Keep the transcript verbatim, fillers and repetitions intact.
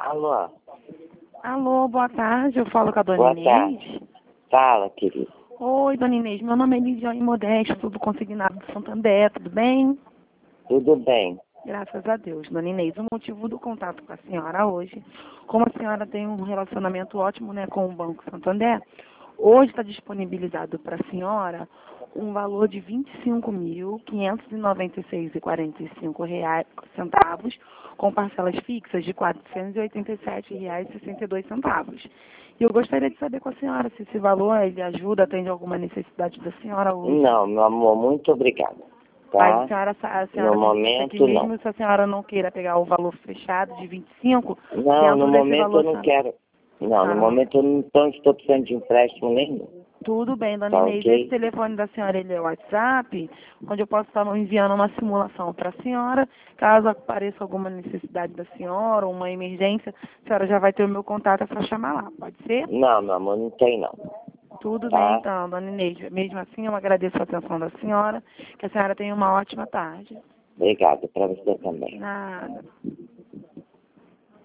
Alô? Alô, boa tarde. Eu falo com a dona Boa Inês. tarde. Fala, querido. Oi, dona Inês. Meu nome é Lidiane Modesto, tudo consignado do Santander, tudo bem? Tudo bem? Graças a Deus. Dona Inês, o motivo do contato com a senhora hoje, como a senhora tem um relacionamento ótimo, né, com o Banco Santander, hoje está disponibilizado para a senhora um valor de vinte e cinco mil, quinhentos e noventa e seis reais e quarenta e cinco centavos, com parcelas fixas de quatrocentos e oitenta e sete reais e sessenta e dois centavos. E eu gostaria de saber com a senhora se esse valor ele ajuda, atende alguma necessidade da senhora hoje. Não, meu amor, muito obrigada. Mas Tá? a senhora, a senhora No me disse que momento, mesmo não. se a senhora não queira pegar o valor fechado de vinte e cinco, Não, no dentro desse momento eu valor, não senhora- quero. Não, no senhora não- momento eu não tô- estou precisando de empréstimo nenhum. Tudo bem, dona Tá Inês. ok? Esse telefone da senhora ele é o WhatsApp, onde eu posso estar enviando uma simulação para a senhora. Caso apareça alguma necessidade da senhora, ou uma emergência, a senhora já vai ter o meu contato, é só chamar lá. Pode ser? Não, meu amor, não tem não. Tudo Tá? bem, então, dona Inês. Mesmo assim, eu agradeço a atenção da senhora. Que a senhora tenha uma ótima tarde. Obrigado, para você também. Nada.